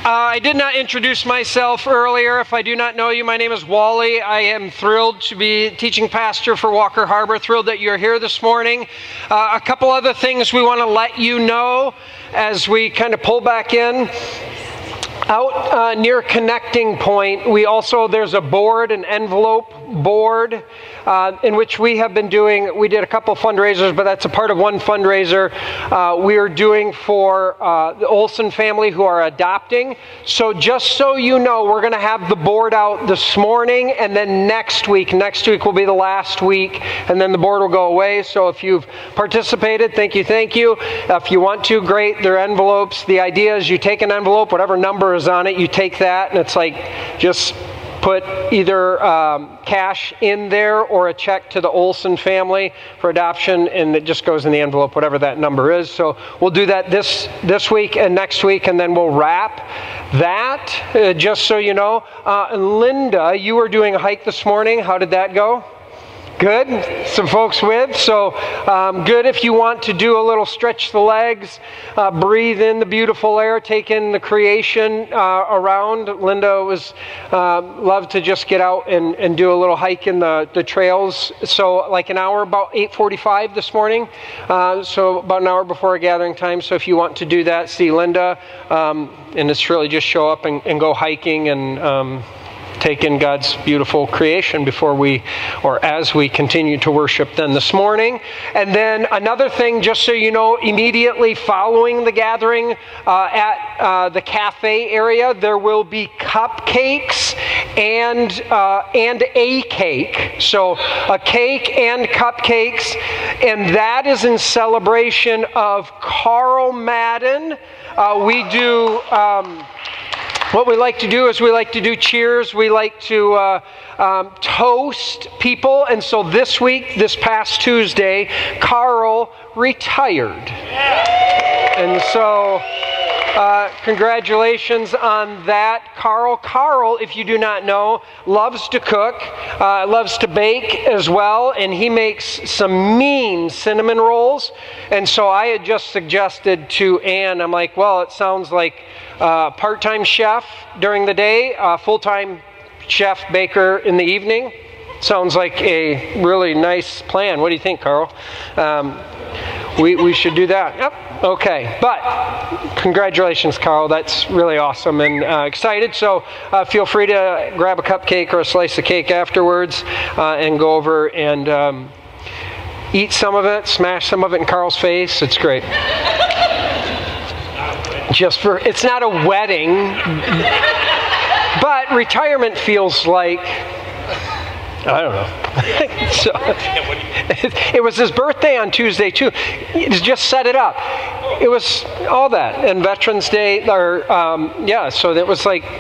I did not introduce myself earlier. If I do not know you, my name is Wally. I am thrilled to be teaching pastor for Walker Harbor. Thrilled that you're here this morning. A couple other things we want to let you know as we kind of pull back in. Out near Connecting Point, there's a board, an envelope board, in which we did a couple fundraisers, but that's a part of one fundraiser we are doing for the Olson family who are adopting. So just so you know, we're going to have the board out this morning, and then next week will be the last week, and then the board will go away. So if you've participated, thank you. If you want to, great. They're envelopes. The idea is you take an envelope, whatever number is on it, you take that, and it's like just put either cash in there or a check to the Olson family for adoption, and it just goes in the envelope, whatever that number is. So we'll do that this week and next week, and then we'll wrap that, just so you know. Linda, you were doing a hike this morning. How did that go? Good. Some folks with. So good if you want to do a little stretch the legs, breathe in the beautiful air, take in the creation around. Linda loved to just get out and do a little hike in the trails. So like an hour, about 8:45 this morning. So about an hour before our gathering time. So if you want to do that, see Linda. And it's really just show up and go hiking and take in God's beautiful creation as we continue to worship then this morning. And then another thing, just so you know, immediately following the gathering at the cafe area, there will be cupcakes and a cake. So a cake and cupcakes, and that is in celebration of Carl Madden. What we like to do is we like to do cheers. We like to toast people. And so this past Tuesday, Carl retired. And so congratulations on that, Carl. Carl, if you do not know, loves to cook, loves to bake as well, and he makes some mean cinnamon rolls. And so I had just suggested to Ann, I'm like, well, it sounds like part-time chef during the day, full-time chef baker in the evening. Sounds like a really nice plan. What do you think, Carl? We should do that. Yep. Okay. But congratulations, Carl. That's really awesome and excited. So feel free to grab a cupcake or a slice of cake afterwards and go over and eat some of it, smash some of it in Carl's face. It's great. It's not a wedding, but retirement feels like, I don't know. So, it was his birthday on Tuesday too. Just set it up. It was all that, and Veterans Day, so it was like,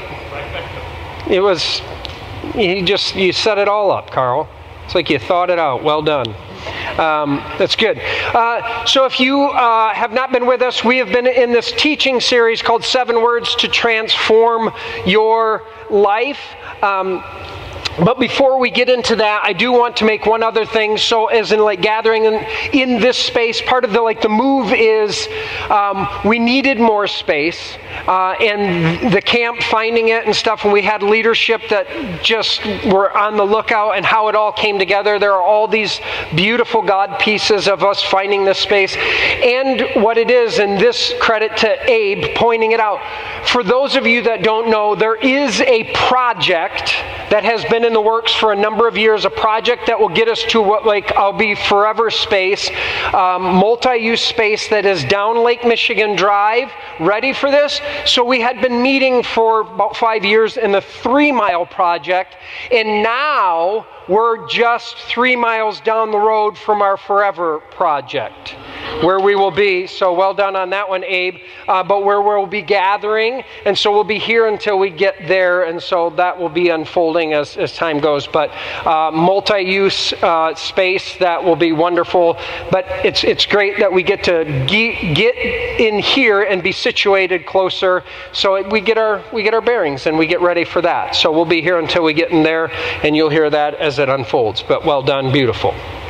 you set it all up, Carl. It's like you thought it out. Well done. That's good. So if you have not been with us, we have been in this teaching series called 7 Words to Transform Your Life. But before we get into that, I do want to make one other thing. So as in like gathering in this space, part of the move is we needed more space. And the camp finding it and stuff, and we had leadership that just were on the lookout and how it all came together. There are all these beautiful God pieces of us finding this space. And what it is, and this credit to Abe pointing it out. For those of you that don't know, there is a project that has been in the works for a number of years, a project that will get us to what I'll be forever space, multi-use space that is down Lake Michigan Drive. Ready for this? So we had been meeting for about 5 years in the 3 Mile project, and now we're just 3 miles down the road from our forever project, where we will be. So well done on that one, Abe. But where we'll be gathering, and so we'll be here until we get there, and so that will be unfolding as time goes. But multi-use space that will be wonderful. But it's great that we get to get in here and be situated closer, so we get our bearings and we get ready for that. So we'll be here until we get in there, and you'll hear that as it unfolds. But well done, beautiful.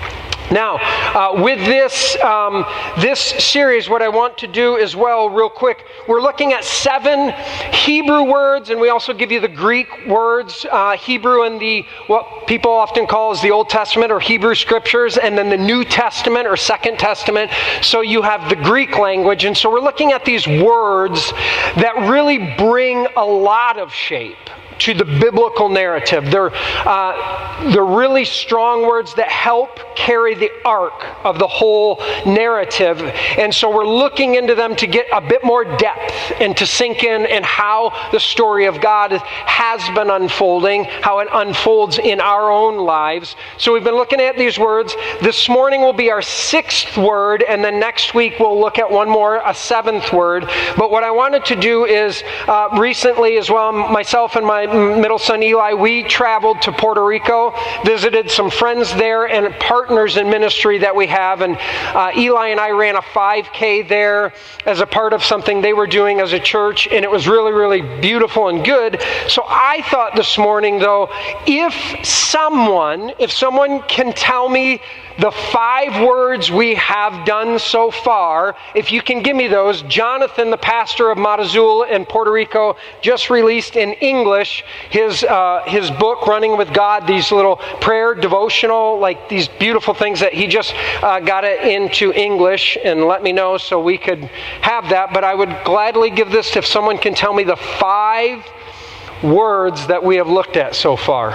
Now, with this series, what I want to do as well, real quick, we're looking at 7 Hebrew words, and we also give you the Greek words, Hebrew in what people often call as the Old Testament or Hebrew Scriptures, and then the New Testament or Second Testament. So you have the Greek language, and so we're looking at these words that really bring a lot of shape to the biblical narrative. They're really strong words that help carry the arc of the whole narrative. And so we're looking into them to get a bit more depth and to sink in and how the story of God has been unfolding, how it unfolds in our own lives. So we've been looking at these words. This morning will be our 6th word, and then next week we'll look at one more, a 7th word. But what I wanted to do is recently as well, myself and my middle son Eli, we traveled to Puerto Rico, visited some friends there and partners in ministry that we have, and Eli and I ran a 5K there as a part of something they were doing as a church, and it was really, really beautiful and good. So I thought this morning, though, if someone can tell me the 5 words we have done so far, if you can give me those. Jonathan, the pastor of Matazul in Puerto Rico, just released in English his book, Running with God, these little prayer devotional, like these beautiful things that he just got it into English, and let me know so we could have that. But I would gladly give this if someone can tell me the 5 words that we have looked at so far.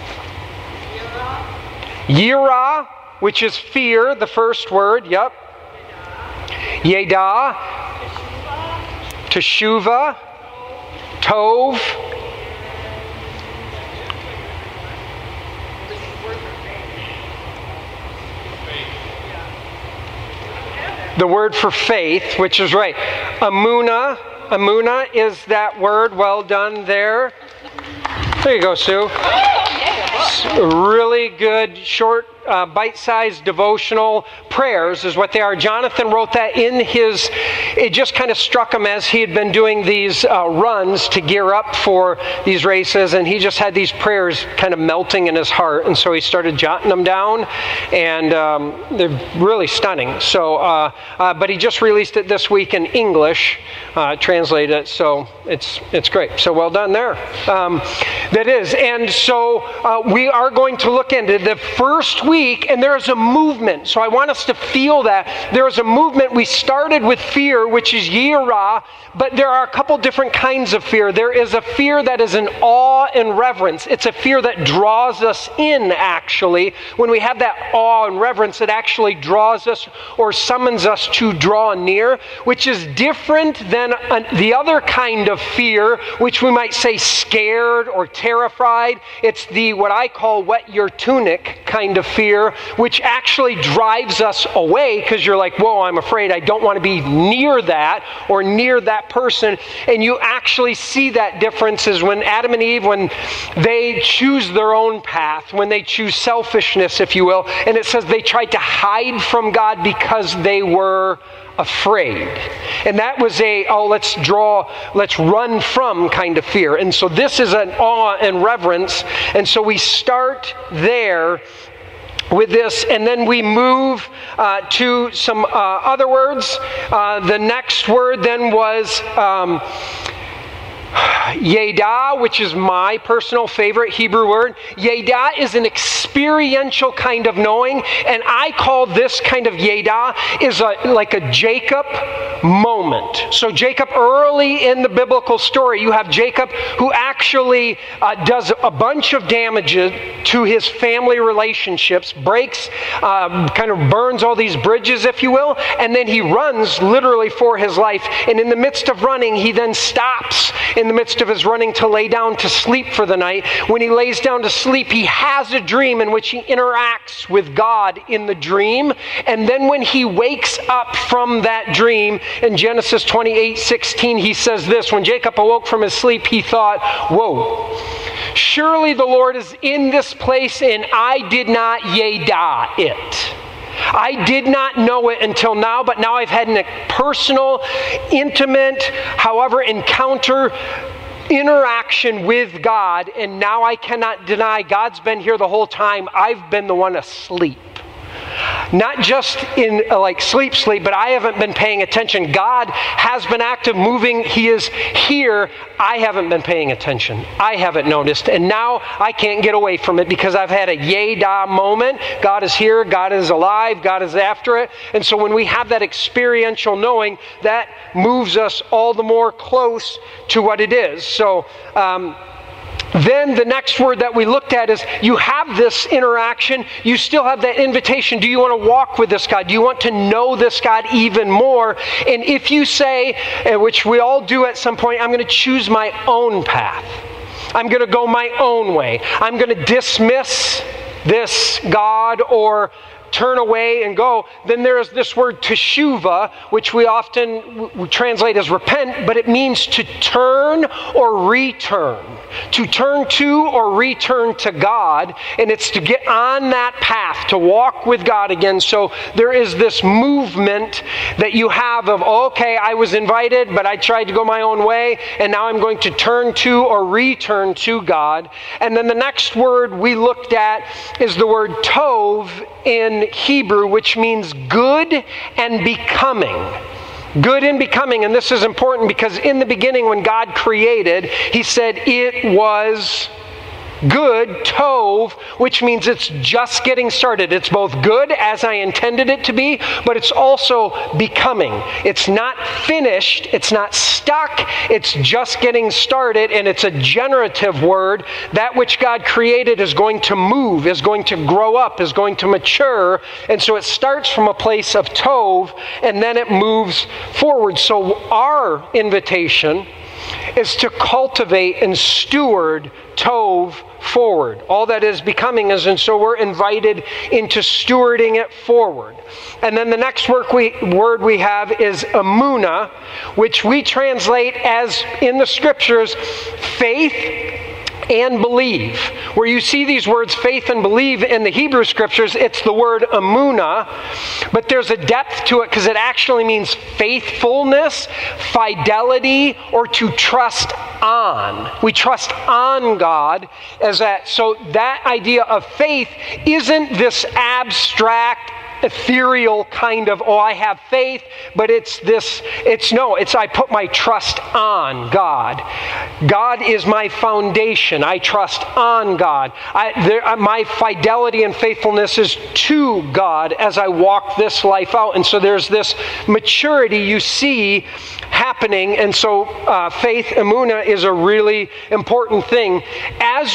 Yirah, which is fear, the first word, yep. Yedah, Teshuvah, Tov, the word for faith, which is right. Amunah, Amunah is that word. Well done there. There you go, Sue. Really good, short, bite-sized devotional prayers is what they are. Jonathan wrote that in it just kind of struck him as he had been doing these runs to gear up for these races, and he just had these prayers kind of melting in his heart, and so he started jotting them down, and they're really stunning. So, but he just released it this week in English, translated it, so it's great. So well done there. That is, and so we are going to look into the first week, and there is a movement. So I want us to feel that. There is a movement. We started with fear, which is yirah, but there are a couple different kinds of fear. There is a fear that is an awe and reverence. It's a fear that draws us in, actually. When we have that awe and reverence, it actually draws us or summons us to draw near, which is different than the other kind of fear, which we might say scared or terrified. It's the what I call wet your tunic kind of fear, which actually drives us away because you're like, whoa, I'm afraid. I don't want to be near that or near that person. And you actually see that difference is when Adam and Eve, when they choose their own path, when they choose selfishness, if you will, and it says they tried to hide from God because they were afraid. And that was let's run from kind of fear. And so this is an awe and reverence. And so we start there with this, and then we move to some other words. The next word then was Yedah, which is my personal favorite Hebrew word. Yedah is an experiential kind of knowing, and I call this kind of Yedah is like a Jacob moment. So Jacob, early in the biblical story, you have Jacob who actually does a bunch of damage to his family relationships, breaks, kind of burns all these bridges, if you will, and then he runs literally for his life. And in the midst of running, he then stops in the midst of his running to lay down to sleep for the night. When he lays down to sleep, he has a dream in which he interacts with God in the dream. And then when he wakes up from that dream, in Genesis 28:16, he says this: when Jacob awoke from his sleep, he thought, whoa, surely the Lord is in this place, and I did not yedah it. I did not know it until now, but now I've had a personal, intimate, however, interaction with God, and now I cannot deny God's been here the whole time. I've been the one asleep. Not just in like sleep, but I haven't been paying attention. God has been active, moving. He is here. I haven't been paying attention. I haven't noticed. And now I can't get away from it because I've had a yay-da moment. God is here. God is alive. God is after it. And so when we have that experiential knowing, that moves us all the more close to what it is. So, then the next word that we looked at is you have this interaction, you still have that invitation. Do you want to walk with this God? Do you want to know this God even more? And if you say, which we all do at some point, I'm going to choose my own path. I'm going to go my own way. I'm going to dismiss this God or turn away and go. Then there is this word teshuva, which we often translate as repent, but it means to turn or return. To turn to or return to God, and it's to get on that path, to walk with God again. So there is this movement that you have of, okay, I was invited, but I tried to go my own way, and now I'm going to turn to or return to God. And then the next word we looked at is the word tov in Hebrew, which means good and becoming. Good and becoming, and this is important because in the beginning when God created, He said it was good, tov, which means it's just getting started. It's both good as I intended it to be, but it's also becoming. It's not finished, it's not stuck, it's just getting started, and it's a generative word. That which God created is going to move, is going to grow up, is going to mature, and so it starts from a place of tov, and then it moves forward. So our invitation is to cultivate and steward tov forward. All that is becoming is, and so we're invited into stewarding it forward. And then the next word we have is emunah, which we translate as, in the scriptures, faith and believe. Where you see these words faith and believe in the Hebrew scriptures, it's the word emunah, but there's a depth to it because it actually means faithfulness, fidelity, or to trust on. We trust on God as that. So that idea of faith isn't this abstract, ethereal kind of, oh, I have faith, but it's I put my trust on God. God is my foundation. I trust on God. My fidelity and faithfulness is to God as I walk this life out. And so there's this maturity you see happening. And so faith, emunah, is a really important thing. As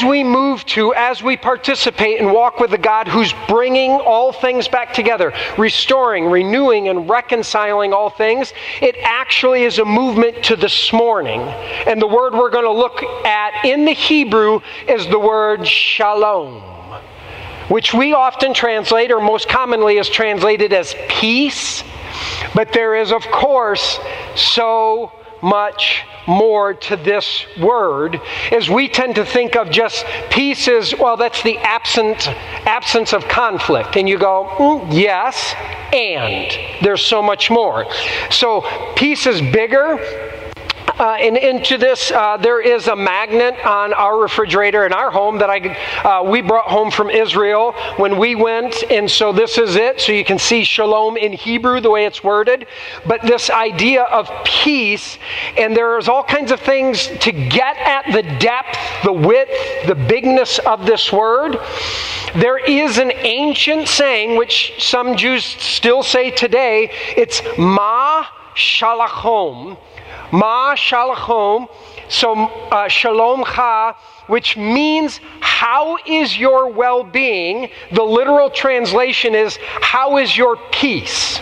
we participate and walk with the God who's bringing all things back together, restoring, renewing, and reconciling all things, it actually is a movement to this morning. And the word we're going to look at in the Hebrew is the word shalom, which we often translate, or most commonly is translated as peace. But there is, of course, so much more to this word, as we tend to think of just peace as, well, that's the absence of conflict. And you go, yes, and there's so much more. So peace is bigger. And into this, there is a magnet on our refrigerator in our home that we brought home from Israel when we went. And so this is it. So you can see shalom in Hebrew, the way it's worded. But this idea of peace, and there's all kinds of things to get at the depth, the width, the bigness of this word. There is an ancient saying, which some Jews still say today. It's ma shalachom. Ma shalachom, so shalom cha, which means how is your well-being? The literal translation is, how is your peace?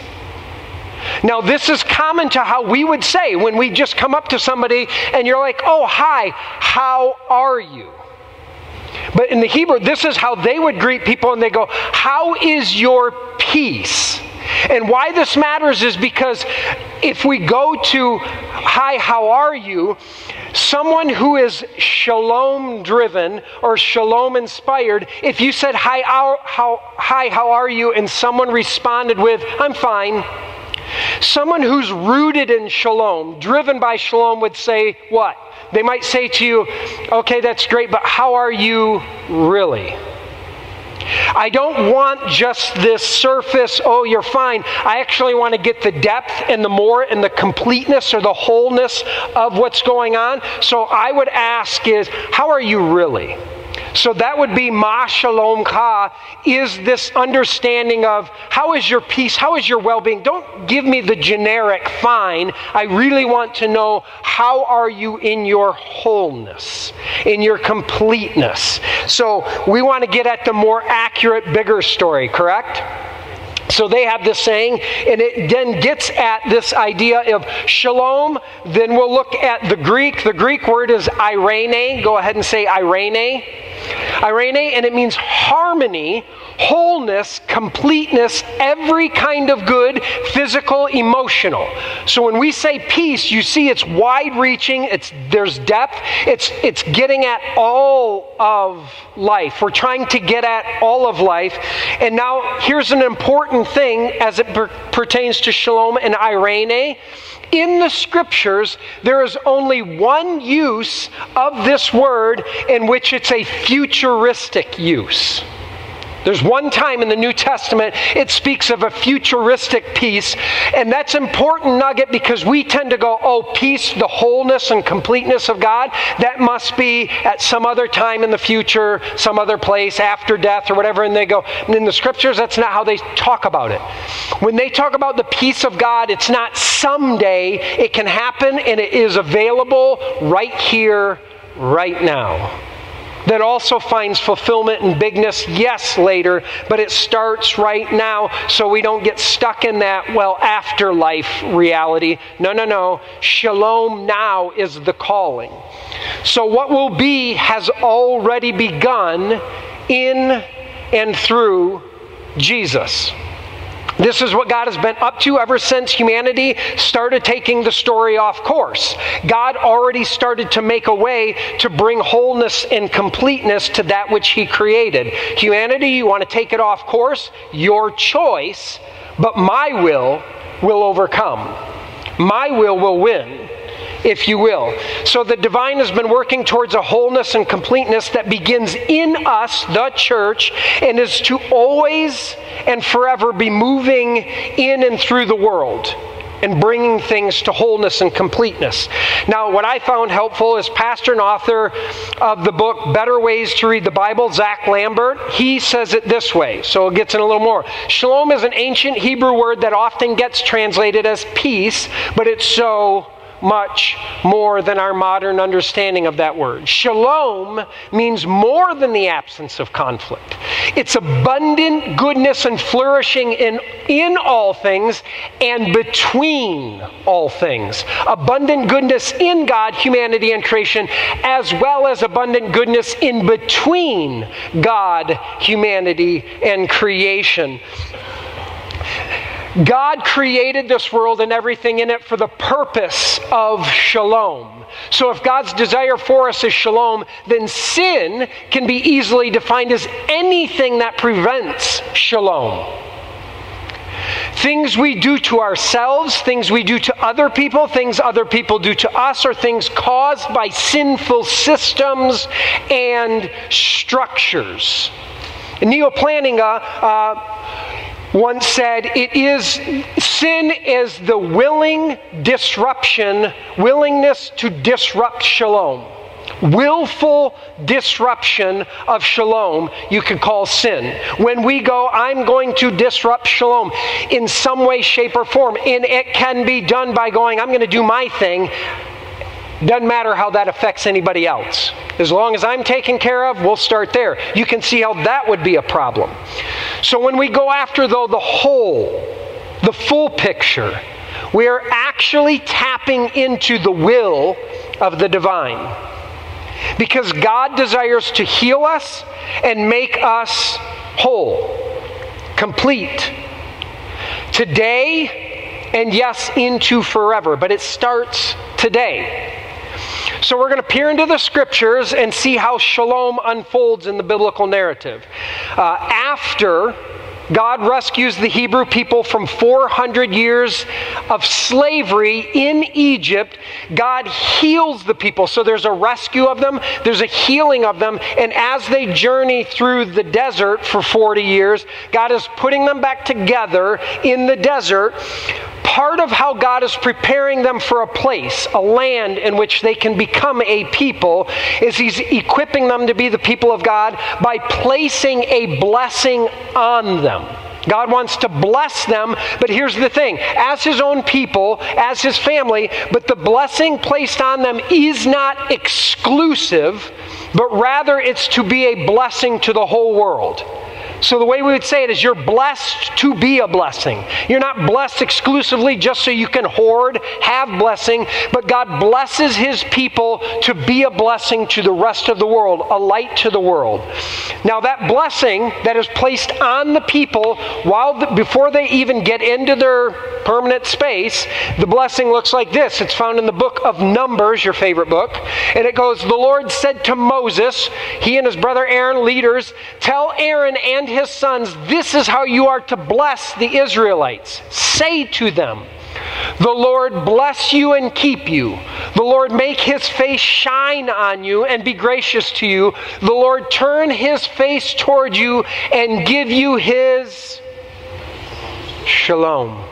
Now this is common to how we would say when we just come up to somebody and you're like, oh, hi, how are you? But in the Hebrew, this is how they would greet people, and they go, how is your peace? And why this matters is because if we go to, hi, how are you? Someone who is shalom driven or shalom inspired, if you said, hi, how are you? And someone responded with, I'm fine. Someone who's rooted in shalom, driven by shalom, would say what? They might say to you, okay, that's great, but how are you really? I don't want just this surface, oh, you're fine. I actually want to get the depth and the more and the completeness or the wholeness of what's going on. So I would ask is, how are you really? So that would be ma shalom ka, is this understanding of how is your peace, how is your well-being. Don't give me the generic fine. I really want to know, how are you in your wholeness, in your completeness. So we want to get at the more accurate, bigger story, correct? So they have this saying, and it then gets at this idea of shalom. Then we'll look at the Greek. The Greek word is eirene. Go ahead and say eirene. Eirene, and it means harmony, wholeness, completeness, every kind of good, physical, emotional. So when we say peace, you see it's wide-reaching, there's depth, it's getting at all of life. We're trying to get at all of life. And now here's an important thing as it pertains to shalom and eirene. In the scriptures, there is only one use of this word in which it's a futuristic use. There's one time in the New Testament it speaks of a futuristic peace, and that's an important nugget because we tend to go, oh, peace, the wholeness and completeness of God, that must be at some other time in the future, some other place, after death or whatever, and they go, and in the scriptures, that's not how they talk about it. When they talk about the peace of God, it's not someday, it can happen, and it is available right here, right now. That also finds fulfillment and bigness, yes, later, but it starts right now so we don't get stuck in that, well, afterlife reality. No. Shalom now is the calling. So what will be has already begun in and through Jesus. This is what God has been up to ever since humanity started taking the story off course. God already started to make a way to bring wholeness and completeness to that which He created. Humanity, you want to take it off course? Your choice, but my will overcome. My will win, if you will. So the divine has been working towards a wholeness and completeness that begins in us, the church, and is to always and forever be moving in and through the world and bringing things to wholeness and completeness. Now, what I found helpful is pastor and author of the book Better Ways to Read the Bible, Zach Lambert. He says it this way, so it gets in a little more. Shalom is an ancient Hebrew word that often gets translated as peace, but it's so much more than our modern understanding of that word. Shalom means more than the absence of conflict. It's abundant goodness and flourishing in all things and between all things. Abundant goodness in God, humanity, and creation, as well as abundant goodness in between God, humanity, and creation. God created this world and everything in it for the purpose of shalom. So if God's desire for us is shalom, then sin can be easily defined as anything that prevents shalom. Things we do to ourselves, things we do to other people, things other people do to us, or things caused by sinful systems and structures. Neil Plantinga once said, sin is the willingness to disrupt shalom. Willful disruption of shalom you could call sin. When we go, I'm going to disrupt shalom in some way, shape, or form, and it can be done by going, I'm going to do my thing. Doesn't matter how that affects anybody else. As long as I'm taken care of, we'll start there. You can see how that would be a problem. So when we go after, though, the full picture, we are actually tapping into the will of the divine. Because God desires to heal us and make us whole, complete. Today, and yes, into forever. But it starts today. So we're going to peer into the scriptures and see how shalom unfolds in the biblical narrative. After God rescues the Hebrew people from 400 years of slavery in Egypt. God heals the people. So there's a rescue of them, there's a healing of them, and as they journey through the desert for 40 years, God is putting them back together in the desert. Part of how God is preparing them for a place, a land in which they can become a people, is He's equipping them to be the people of God by placing a blessing on them. God wants to bless them, but here's the thing. As His own people, as His family, but the blessing placed on them is not exclusive, but rather it's to be a blessing to the whole world. So the way we would say it is you're blessed to be a blessing. You're not blessed exclusively just so you can hoard, have blessing, but God blesses His people to be a blessing to the rest of the world, a light to the world. Now that blessing that is placed on the people before they even get into their permanent space, the blessing looks like this. It's found in the book of Numbers, your favorite book, and it goes, "The Lord said to Moses," he and his brother Aaron, leaders, "Tell Aaron and his sons, this is how you are to bless the Israelites. Say to them, the Lord bless you and keep you. The Lord make His face shine on you and be gracious to you. The Lord turn His face toward you and give you His shalom."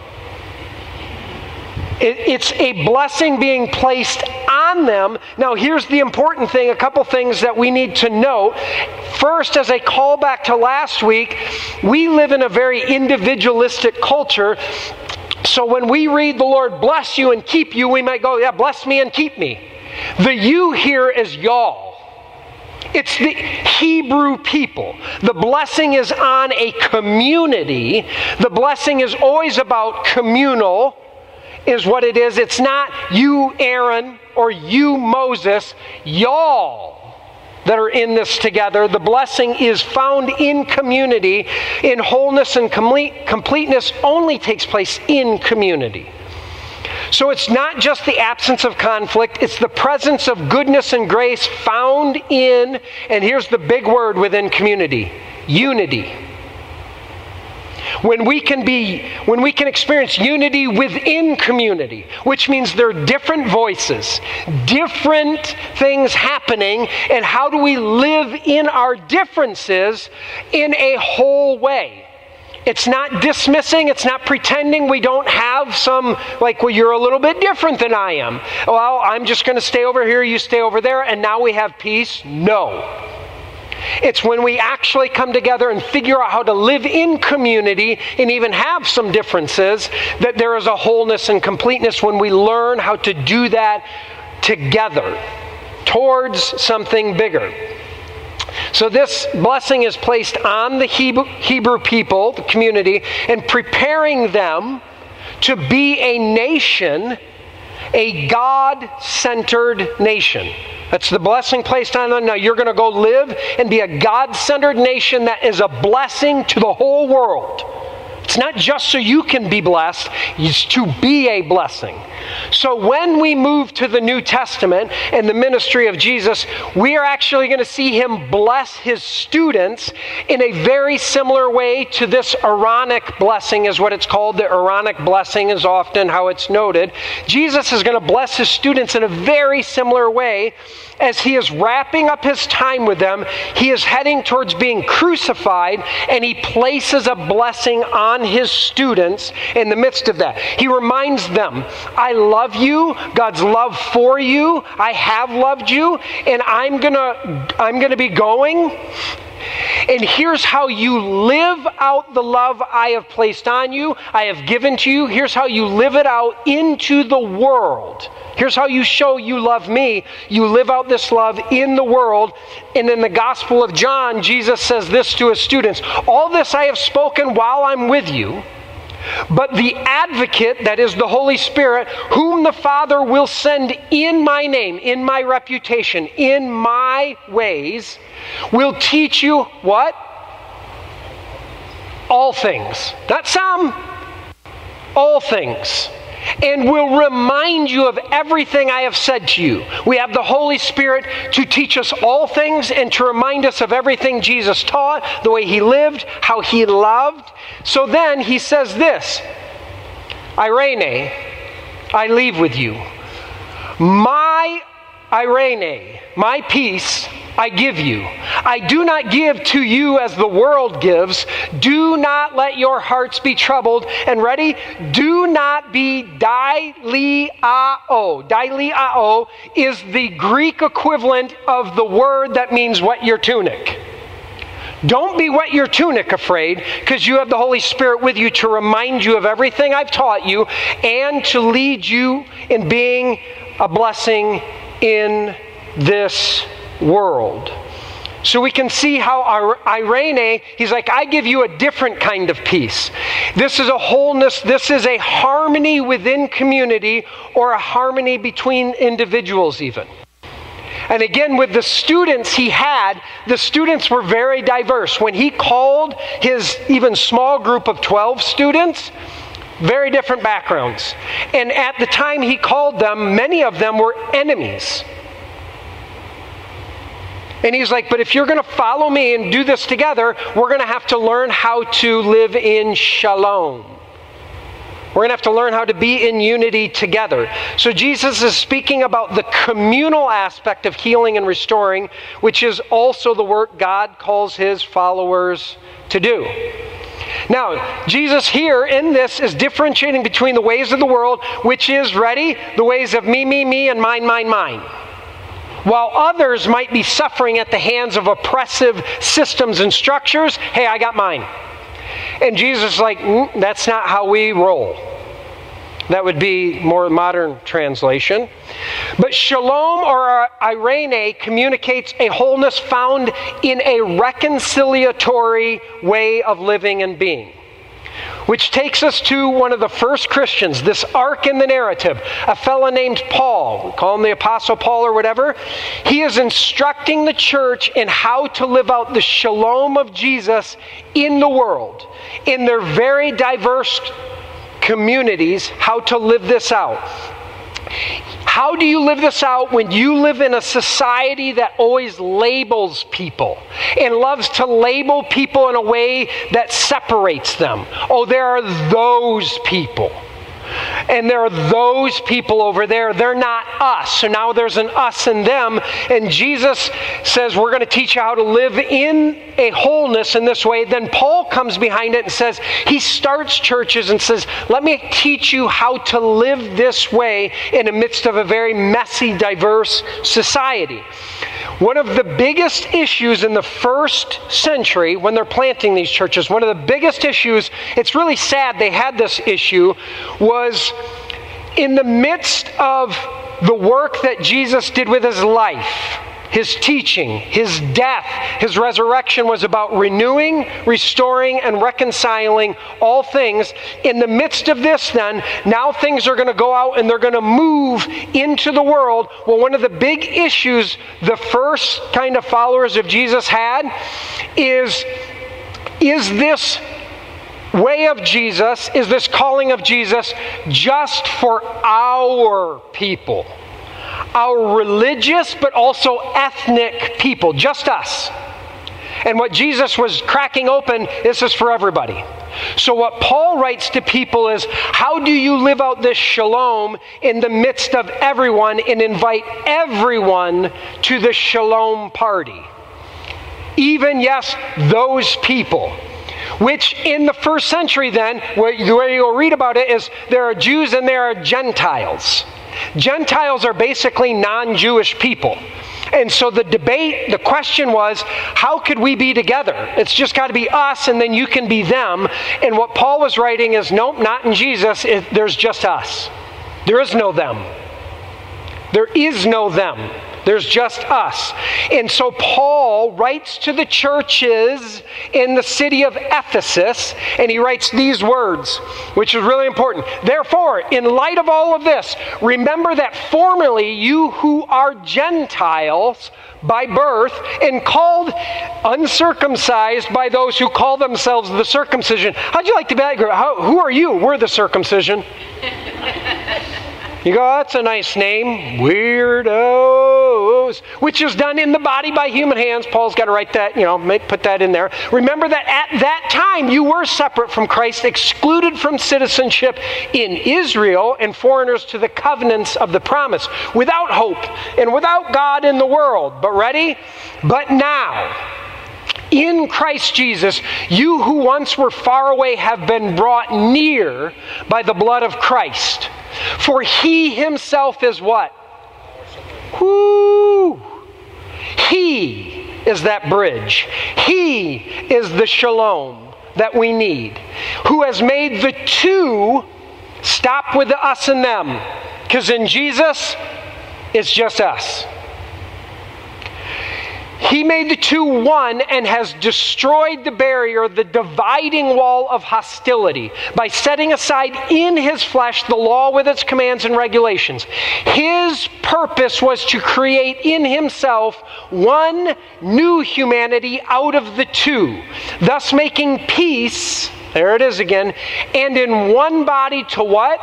It's a blessing being placed on them. Now, here's the important thing, a couple things that we need to note. First, as a callback to last week, we live in a very individualistic culture. So when we read "the Lord bless you and keep you," we might go, "Yeah, bless me and keep me." The "you" here is y'all. It's the Hebrew people. The blessing is on a community. The blessing is always about communal, is what it is. It's not you, Aaron, or you, Moses. Y'all that are in this together. The blessing is found in community. In wholeness and completeness only takes place in community. So it's not just the absence of conflict, it's the presence of goodness and grace found in, and here's the big word within community, unity. When we can experience unity within community, which means there are different voices, different things happening, and how do we live in our differences in a whole way? It's not dismissing, it's not pretending we don't have some, like, well, you're a little bit different than I am. Well, I'm just going to stay over here, you stay over there, and now we have peace. No. It's when we actually come together and figure out how to live in community and even have some differences that there is a wholeness and completeness when we learn how to do that together towards something bigger. So this blessing is placed on the Hebrew people, the community, and preparing them to be a nation, a God-centered nation. That's the blessing placed on them. Now you're going to go live and be a God-centered nation that is a blessing to the whole world. It's not just so you can be blessed, it's to be a blessing. So when we move to the New Testament and the ministry of Jesus, we are actually going to see Him bless His students in a very similar way to this Aaronic blessing is what it's called. The Aaronic blessing is often how it's noted. Jesus is going to bless His students in a very similar way. As He is wrapping up His time with them, He is heading towards being crucified, and He places a blessing on His students in the midst of that. He reminds them, I love you, God's love for you, I have loved you, and I'm gonna be going. And here's how you live out the love I have placed on you, I have given to you. Here's how you live it out into the world. Here's how you show you love me. You live out this love in the world. And in the Gospel of John, Jesus says this to His students. All this I have spoken while I'm with you. But the advocate, that is the Holy Spirit, whom the Father will send in my name, in my reputation, in my ways, will teach you what? All things. Not some. All things. and will remind you of everything I have said to you. We have the Holy Spirit to teach us all things and to remind us of everything Jesus taught, the way he lived, how he loved. So then he says this, Irene, I leave with you. My Irene, my peace, I give you. I do not give to you as the world gives. Do not let your hearts be troubled. And ready? Do not be dailiao. Dailiao is the Greek equivalent of the word that means wet your tunic. Don't be wet your tunic afraid, because you have the Holy Spirit with you to remind you of everything I've taught you and to lead you in being a blessing in this world. So we can see how Irene, he's like, I give you a different kind of peace. This is a wholeness, this is a harmony within community, or a harmony between individuals even. And again, with the students he had, the students were very diverse. When he called his even small group of 12 students, very different backgrounds. And at the time he called them, many of them were enemies. And he's like, but if you're going to follow me and do this together, we're going to have to learn how to live in shalom. We're going to have to learn how to be in unity together. So Jesus is speaking about the communal aspect of healing and restoring, which is also the work God calls his followers to do. Now, Jesus here in this is differentiating between the ways of the world, which is, ready, the ways of me, me, me, and mine, mine, mine. While others might be suffering at the hands of oppressive systems and structures, hey, I got mine. And Jesus is like, that's not how we roll. That would be more modern translation. But shalom or Irene communicates a wholeness found in a reconciliatory way of living and being. Which takes us to one of the first Christians, this arc in the narrative, a fellow named Paul. We call him the Apostle Paul or whatever. He is instructing the church in how to live out the shalom of Jesus in the world, in their very diverse communities, how to live this out. How do you live this out when you live in a society that always labels people and loves to label people in a way that separates them? Oh, there are those people. And there are those people over there. They're not us. So now there's an us and them. And Jesus says, we're going to teach you how to live in a wholeness in this way. Then Paul comes behind it and says, he starts churches and says, let me teach you how to live this way in the midst of a very messy, diverse society. One of the biggest issues in the first century when they're planting these churches, one of the biggest issues, it's really sad they had this issue, was in the midst of the work that Jesus did with his life, his teaching, his death, his resurrection was about renewing, restoring, and reconciling all things. In the midst of this then, now things are going to go out and they're going to move into the world. Well, one of the big issues the first kind of followers of Jesus had is this way of Jesus, is this calling of Jesus just for our people? Our religious but also ethnic people, just us. And what Jesus was cracking open, this is for everybody. So what Paul writes to people is, how do you live out this shalom in the midst of everyone and invite everyone to the shalom party? Even, yes, those people. Which in the first century then, the way you'll read about it is there are Jews and there are Gentiles. Gentiles are basically non-Jewish people. And so the debate, the question was, how could we be together? It's just got to be us and then you can be them. And what Paul was writing is, nope, not in Jesus. There's just us. There is no them. There is no them. There's just us. And so Paul writes to the churches in the city of Ephesus, and he writes these words, which is really important. Therefore, in light of all of this, remember that formerly you who are Gentiles by birth and called uncircumcised by those who call themselves the circumcision. How'd you like to be that girl? Who are you? We're the circumcision. You go, that's a nice name, weirdos, which is done in the body by human hands. Paul's got to write that, put that in there. Remember that at that time you were separate from Christ, excluded from citizenship in Israel, and foreigners to the covenants of the promise, without hope and without God in the world. But ready? But now, in Christ Jesus, you who once were far away have been brought near by the blood of Christ. For he himself is what? Whoo! He is that bridge. He is the shalom that we need. Who has made the two stop with the us and them. Because in Jesus, it's just us. He made the two one and has destroyed the barrier, the dividing wall of hostility, by setting aside in his flesh the law with its commands and regulations. His purpose was to create in himself one new humanity out of the two, thus making peace, there it is again, and in one body to what?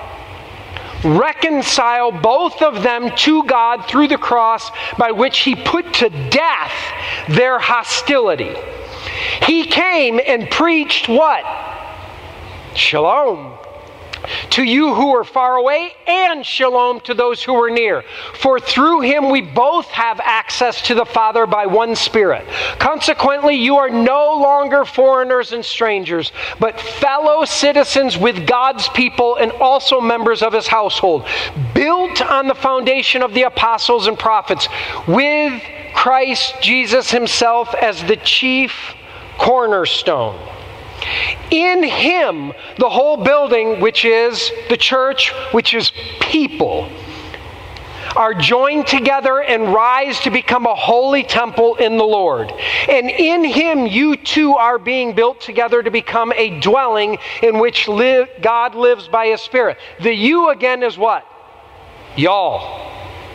Reconcile both of them to God through the cross, by which he put to death their hostility. He came and preached what? Shalom to you who are far away, and shalom to those who are near. For through him we both have access to the Father by one Spirit. Consequently, you are no longer foreigners and strangers, but fellow citizens with God's people and also members of his household, built on the foundation of the apostles and prophets, with Christ Jesus himself as the chief cornerstone. In him, the whole building, which is the church, which is people, are joined together and rise to become a holy temple in the Lord. And in him, you too are being built together to become a dwelling in which God lives by his Spirit. The you again is what? Y'all.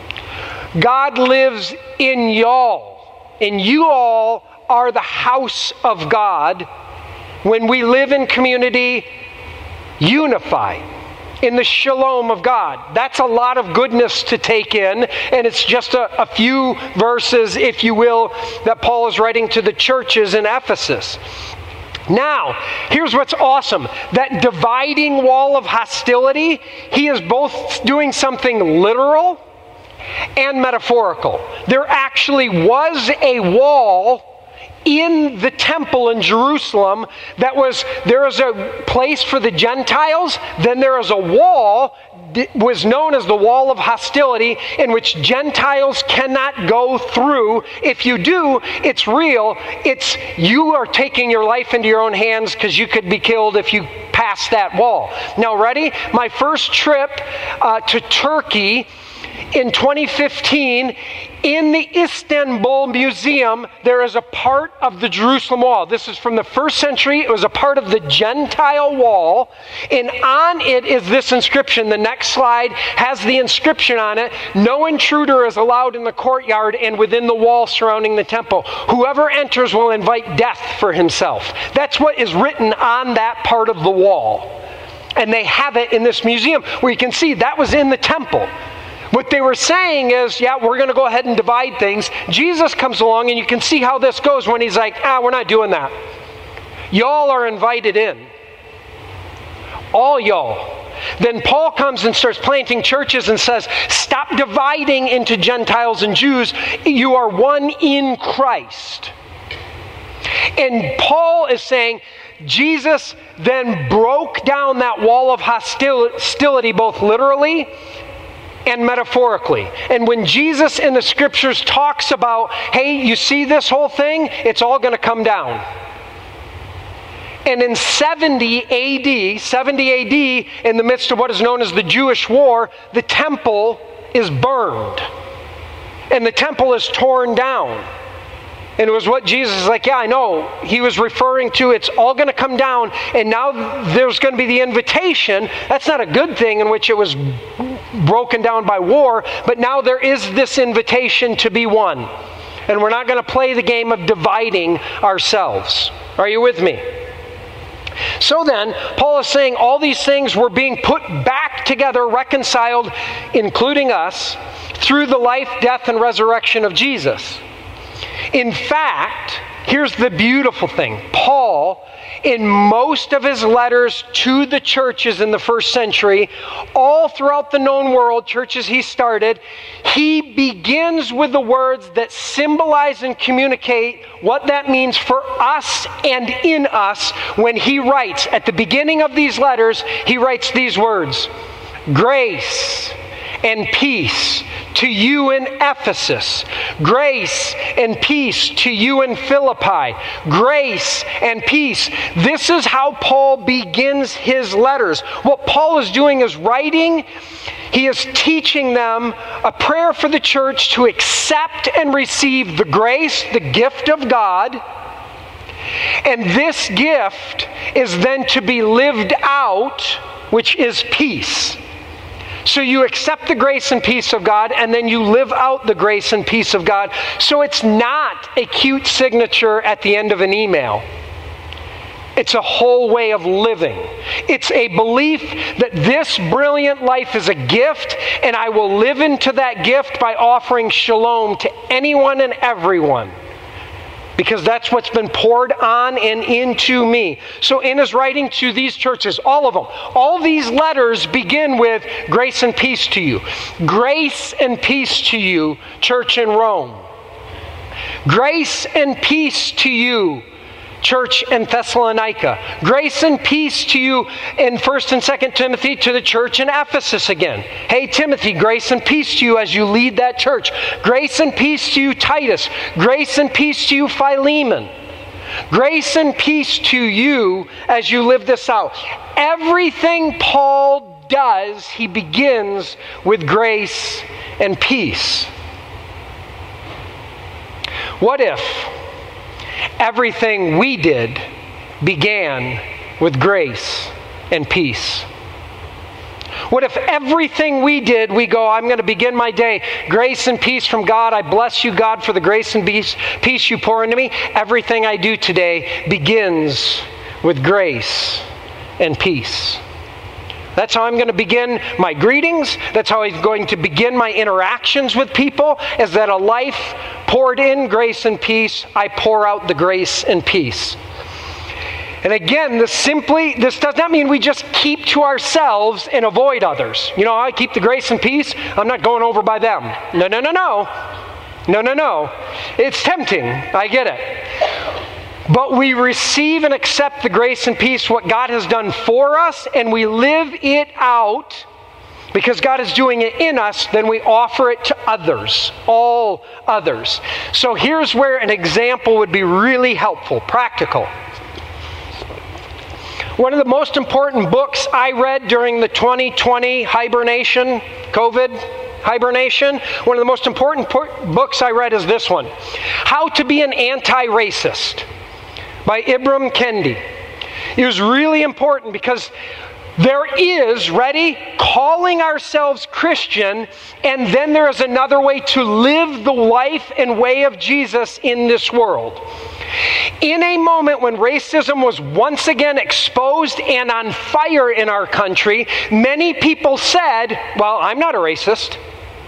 God lives in y'all. And you all are the house of God. When we live in community, unified in the shalom of God. That's a lot of goodness to take in, and it's just a few verses, if you will, that Paul is writing to the churches in Ephesus. Now, here's what's awesome. That dividing wall of hostility, he is both doing something literal and metaphorical. There actually was a wall in the temple in Jerusalem there is a place for the Gentiles, then there is a wall that was known as the wall of hostility, in which Gentiles cannot go through. If you do, it's real. It's you are taking your life into your own hands, because you could be killed if you pass that wall. Now ready? My first trip to Turkey in 2015, in the Istanbul Museum, there is a part of the Jerusalem wall. This is from the first century. It was a part of the Gentile wall. And on it is this inscription. The next slide has the inscription on it. No intruder is allowed in the courtyard and within the wall surrounding the temple. Whoever enters will invite death for himself. That's what is written on that part of the wall. And they have it in this museum where you can see that was in the temple. What they were saying is, yeah, we're going to go ahead and divide things. Jesus comes along, and you can see how this goes when he's like, we're not doing that. Y'all are invited in. All y'all. Then Paul comes and starts planting churches and says, stop dividing into Gentiles and Jews. You are one in Christ. And Paul is saying, Jesus then broke down that wall of hostility, both literally and metaphorically. And when Jesus in the scriptures talks about, hey, you see this whole thing? It's all going to come down. And in 70 AD, in the midst of what is known as the Jewish war, the temple is burned. And the temple is torn down. And it was what Jesus is like, yeah, I know. He was referring to it's all going to come down, and now there's going to be the invitation. That's not a good thing, in which it was broken down by war, but now there is this invitation to be one. And we're not going to play the game of dividing ourselves. Are you with me? So then, Paul is saying all these things were being put back together, reconciled, including us, through the life, death, and resurrection of Jesus. In fact, here's the beautiful thing. Paul, in most of his letters to the churches in the first century, all throughout the known world, churches he started, he begins with the words that symbolize and communicate what that means for us and in us when he writes. At the beginning of these letters, he writes these words: grace and peace to you in Ephesus. Grace and peace to you in Philippi. Grace and peace. This is how Paul begins his letters. What Paul is doing is writing, he is teaching them a prayer for the church to accept and receive the grace, the gift of God. And this gift is then to be lived out, which is peace. So you accept the grace and peace of God, and then you live out the grace and peace of God. So it's not a cute signature at the end of an email. It's a whole way of living. It's a belief that this brilliant life is a gift, and I will live into that gift by offering shalom to anyone and everyone. Because that's what's been poured on and into me. So in his writing to these churches, all of them, all these letters begin with grace and peace to you. Grace and peace to you, church in Rome. Grace and peace to you, church in Thessalonica. Grace and peace to you in 1 and 2 Timothy to the church in Ephesus again. Hey, Timothy, grace and peace to you as you lead that church. Grace and peace to you, Titus. Grace and peace to you, Philemon. Grace and peace to you as you live this out. Everything Paul does, he begins with grace and peace. What if everything we did began with grace and peace? What if everything we did, we go, I'm going to begin my day, grace and peace from God. I bless you, God, for the grace and peace you pour into me. Everything I do today begins with grace and peace. That's how I'm going to begin my greetings. That's how I'm going to begin my interactions with people, is that a life poured in grace and peace, I pour out the grace and peace. And again, this does not mean we just keep to ourselves and avoid others. You know, I keep the grace and peace, I'm not going over by them. No. No. It's tempting, I get it. But we receive and accept the grace and peace, what God has done for us, and we live it out because God is doing it in us, then we offer it to others, all others. So here's where an example would be really helpful, practical. One of the most important books I read during the 2020 hibernation, COVID hibernation, one of the most important books I read is this one, How to Be an Anti-Racist, by Ibram Kendi. It was really important because there is, ready, calling ourselves Christian, and then there is another way to live the life and way of Jesus in this world. In a moment when racism was once again exposed and on fire in our country, many people said, well, I'm not a racist.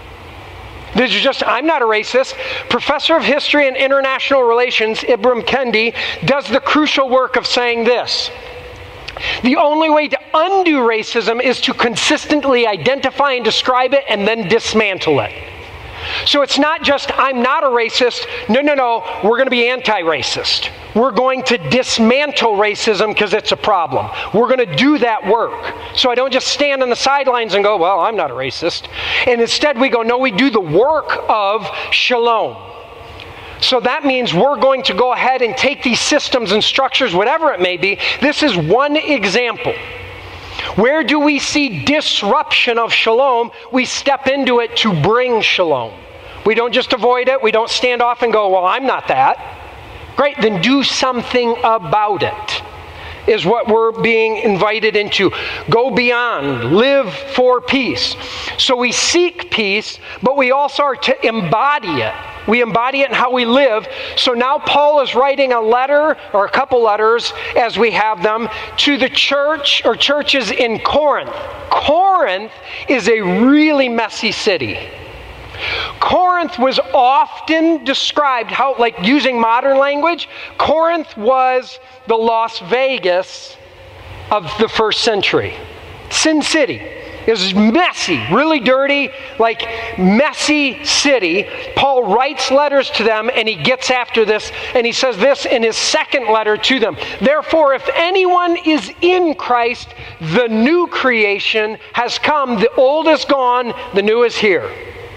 I'm not a racist. Professor of History and International Relations, Ibram Kendi, does the crucial work of saying this: the only way to undo racism is to consistently identify and describe it and then dismantle it. So it's not just, I'm not a racist. No, we're going to be anti-racist. We're going to dismantle racism because it's a problem. We're going to do that work. So I don't just stand on the sidelines and go, well, I'm not a racist. And instead we go, no, we do the work of shalom. So that means we're going to go ahead and take these systems and structures, whatever it may be. This is one example. Where do we see disruption of shalom? We step into it to bring shalom. We don't just avoid it. We don't stand off and go, well, I'm not that. Great, then do something about it, is what we're being invited into. Go beyond. Live for peace. So we seek peace, but we also are to embody it. We embody it in how we live. So now Paul is writing a letter, or a couple letters, as we have them, to the church or churches in Corinth. Corinth is a really messy city. Corinth was often described, like using modern language, Corinth was the Las Vegas of the first century. Sin City. It was messy, really dirty, like messy city. Paul writes letters to them and he gets after this, and he says this in his second letter to them. Therefore, if anyone is in Christ, the new creation has come. The old is gone, the new is here.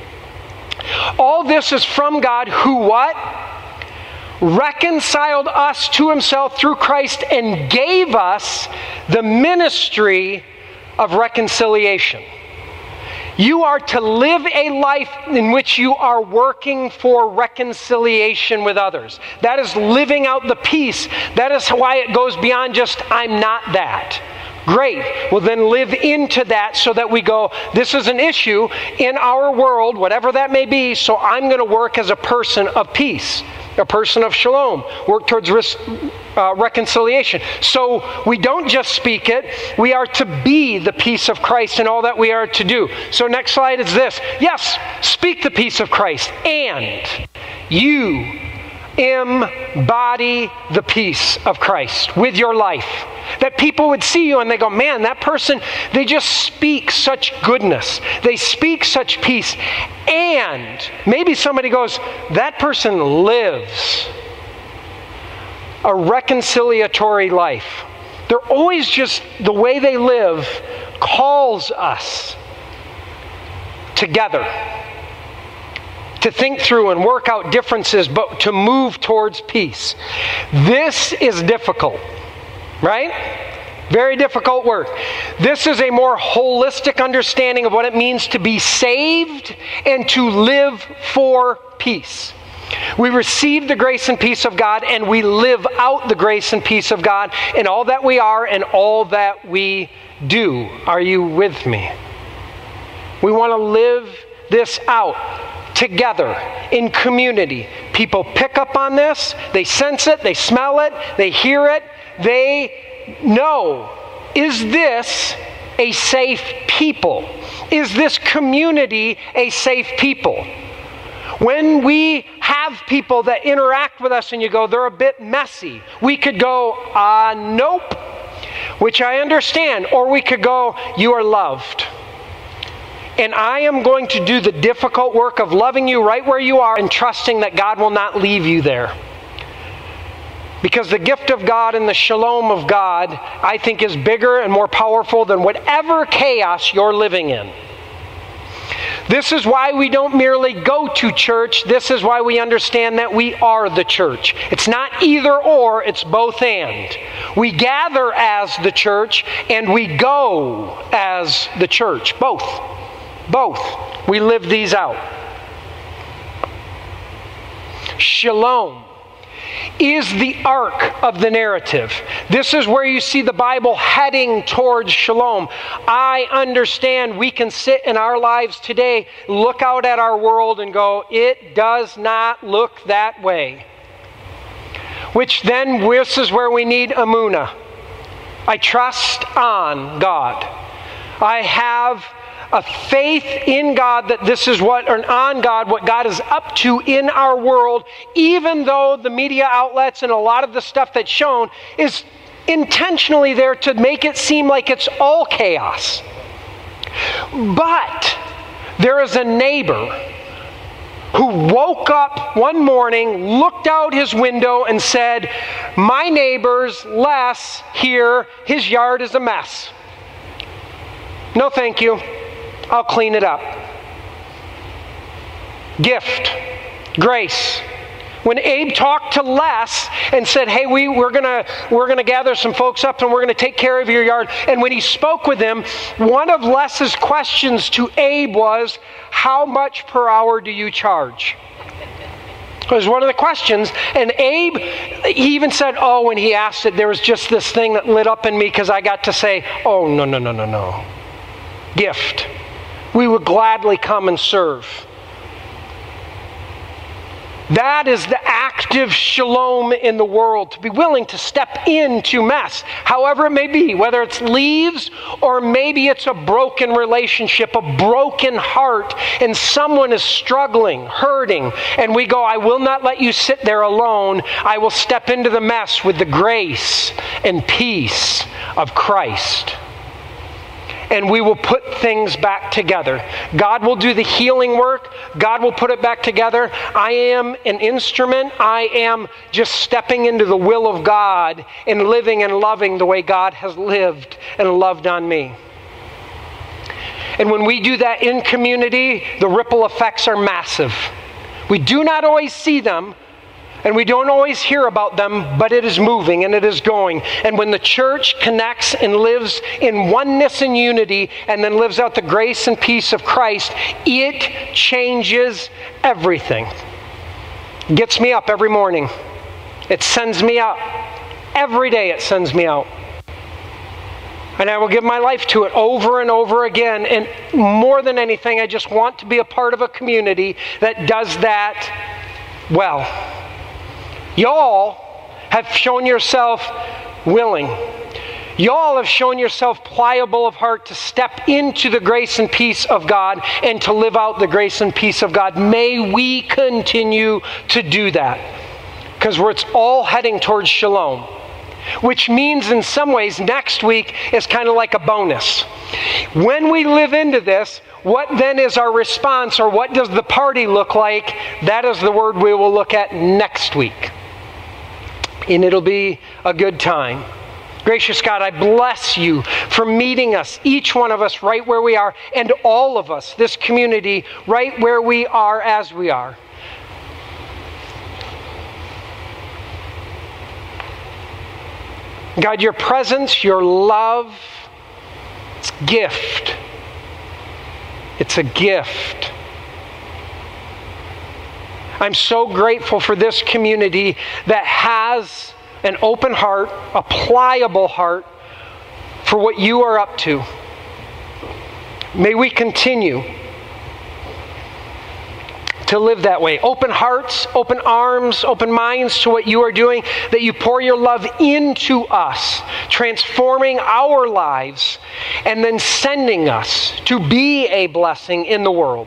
All this is from God, who what? Reconciled us to himself through Christ and gave us the ministry of reconciliation. You are to live a life in which you are working for reconciliation with others. That is living out the peace. That is why it goes beyond just, I'm not that. Great. Well, then live into that so that we go, this is an issue in our world, whatever that may be, so I'm going to work as a person of peace, a person of shalom, work towards reconciliation. So we don't just speak it, we are to be the peace of Christ in all that we are to do. So next slide is this. Yes, speak the peace of Christ, and you embody the peace of Christ with your life. That people would see you and they go, man, that person, they just speak such goodness. They speak such peace. And maybe somebody goes, that person lives a reconciliatory life. They're always just, the way they live calls us together to think through and work out differences, but to move towards peace. This is difficult, right? Very difficult work. This is a more holistic understanding of what it means to be saved and to live for peace. We receive the grace and peace of God, and we live out the grace and peace of God in all that we are and all that we do. Are you with me? We want to live this out together in community. People pick up on this, they sense it, they smell it, they hear it, they know, is this a safe people? Is this community a safe people? When we have people that interact with us and you go, they're a bit messy, we could go, nope, which I understand, or we could go, you are loved. And I am going to do the difficult work of loving you right where you are and trusting that God will not leave you there. Because the gift of God and the shalom of God, I think, is bigger and more powerful than whatever chaos you're living in. This is why we don't merely go to church. This is why we understand that we are the church. It's not either or, it's both and. We gather as the church and we go as the church. Both. We live these out. Shalom is the arc of the narrative. This is where you see the Bible heading towards shalom. I understand we can sit in our lives today, look out at our world and go, it does not look that way. Which then, this is where we need emunah. I trust on God. I have a faith in God that this is what God is up to in our world, even though the media outlets and a lot of the stuff that's shown is intentionally there to make it seem like it's all chaos. But there is a neighbor who woke up one morning, looked out his window and said, my neighbor's Les here, his yard is a mess. No thank you. I'll clean it up. Gift. Grace. When Abe talked to Les and said, hey, we're gonna gather some folks up and we're going to take care of your yard. And when he spoke with him, one of Les's questions to Abe was, how much per hour do you charge? It was one of the questions. And Abe, he even said, when he asked it, there was just this thing that lit up in me because I got to say, no. Gift. We would gladly come and serve. That is the active shalom in the world, to be willing to step into mess, however it may be, whether it's leaves or maybe it's a broken relationship, a broken heart, and someone is struggling, hurting, and we go, I will not let you sit there alone. I will step into the mess with the grace and peace of Christ. And we will put things back together. God will do the healing work. God will put it back together. I am an instrument. I am just stepping into the will of God and living and loving the way God has lived and loved on me. And when we do that in community, the ripple effects are massive. We do not always see them, and we don't always hear about them, but it is moving and it is going. And when the church connects and lives in oneness and unity and then lives out the grace and peace of Christ, it changes everything. It gets me up every morning. It sends me out. Every day it sends me out. And I will give my life to it over and over again. And more than anything, I just want to be a part of a community that does that well. Y'all have shown yourself willing. Y'all have shown yourself pliable of heart to step into the grace and peace of God and to live out the grace and peace of God. May we continue to do that, because it's all heading towards shalom, which means in some ways next week is kind of like a bonus. When we live into this, what then is our response, or what does the party look like? That is the word we will look at next week. And it'll be a good time. Gracious God, I bless you for meeting us, each one of us right where we are, and all of us, this community, right where we are as we are. God, your presence, your love, it's a gift. It's a gift. I'm so grateful for this community that has an open heart, a pliable heart for what you are up to. May we continue to live that way. Open hearts, open arms, open minds to what you are doing, that you pour your love into us, transforming our lives, and then sending us to be a blessing in the world.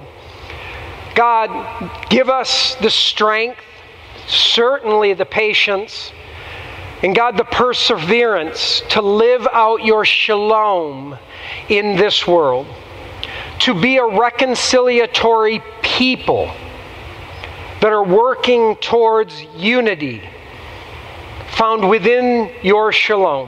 God, give us the strength, certainly the patience, and God, the perseverance to live out your shalom in this world, to be a reconciliatory people that are working towards unity found within your shalom.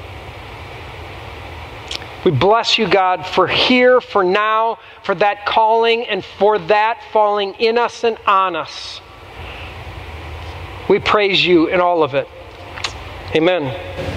We bless you, God, for here, for now, for that calling, and for that falling in us and on us. We praise you in all of it. Amen.